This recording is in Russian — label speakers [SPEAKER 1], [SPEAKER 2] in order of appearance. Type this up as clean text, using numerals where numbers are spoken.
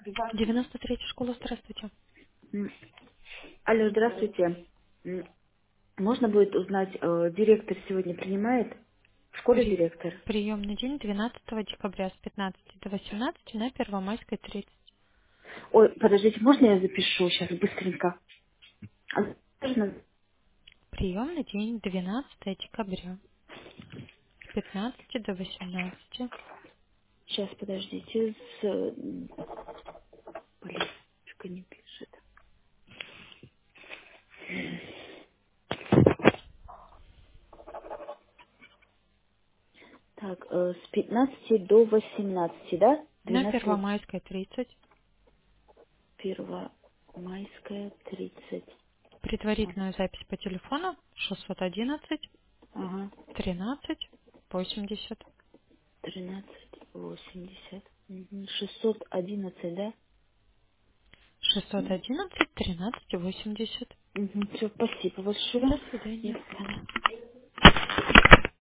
[SPEAKER 1] Да.
[SPEAKER 2] 93-я школа, здравствуйте.
[SPEAKER 1] М, Алло, здравствуйте. Можно будет узнать, директор сегодня принимает? В школе директор?
[SPEAKER 2] Приемный день 12 декабря с 15 до 18 на Первомайской 30.
[SPEAKER 1] Ой, подождите, можно я запишу сейчас быстренько? Можно?
[SPEAKER 2] Приемный день 12 декабря с 15 до 18.
[SPEAKER 1] Сейчас, подождите. Блин, что не пишет. Так, с 15 до 18, да?
[SPEAKER 2] На
[SPEAKER 1] 12
[SPEAKER 2] Первомайской 30.
[SPEAKER 1] Первомайская, 30.
[SPEAKER 2] Предварительную запись по телефону 611
[SPEAKER 1] Ага,
[SPEAKER 2] 13 80.
[SPEAKER 1] 1380. 611, да?
[SPEAKER 2] 611 13 80.
[SPEAKER 1] Все, спасибо большое.
[SPEAKER 2] До свидания.